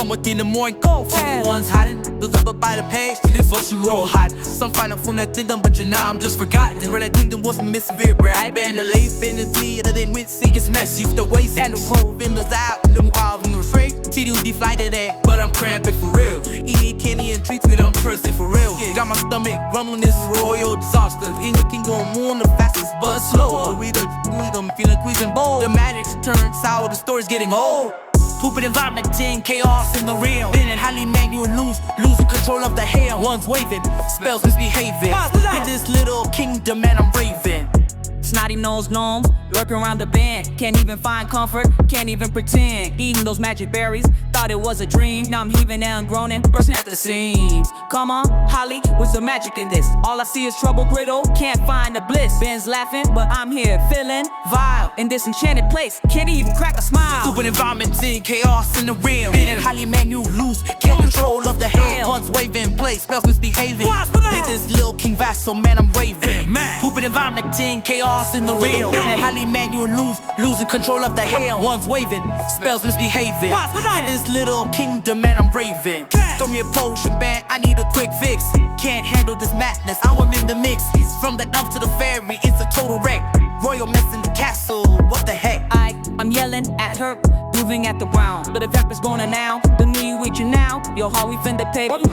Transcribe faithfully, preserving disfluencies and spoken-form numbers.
come within the morning cold. One's hiding, those up by the page. This what you roll hot. Some find out from that kingdom, but you know I'm just forgotten. Where that kingdom was missing very bright. Been the late in the theater, then went see it's messy. The waist and the robe in the out, them wild and afraid. T D D fly today, but I'm cramping for real. Eating candy and treats me, I'm thirsty for real. Got my stomach rumbling, this royal disaster. In the king gon' move on the fastest, but slower. We the I'm feeling squeezing bold. The magic's turned sour, the story's getting old. Pooping environment, ten chaos in the real. Been in highly manual lose, losing control of the hair. One's waving, spells misbehaving. In this little kingdom, man, I'm raving. Snotty nose gnomes, lurking around the bend. Can't even find comfort, can't even pretend. Eating those magic berries, thought it was a dream. Now I'm heaving and groaning, bursting at the seams. Come on, Holly, what's the magic in this? All I see is trouble griddle, can't find the bliss. Ben's laughing, but I'm here feeling vile. In this enchanted place, can't even crack a smile. Stupid environment, in chaos in the real. Been in highly manual lose, can't control of the hair. Once waving, play, spells misbehaving. In this little king vassal, man, I'm raving. Pooping environment, in chaos in the real. And highly manual lose, losing control of the hair. One's waving, spells misbehaving. In this little kingdom, man, I'm raving. Throw me a potion, man, I need a quick fix. Can't handle this madness, I'm in the mix. From the elf to the fairy, it's a total wreck. Royal mess in the castle, what the heck? I, I'm yelling at her, moving at the ground. But if that is going now, the knee with you now. Yo, how we finna pay?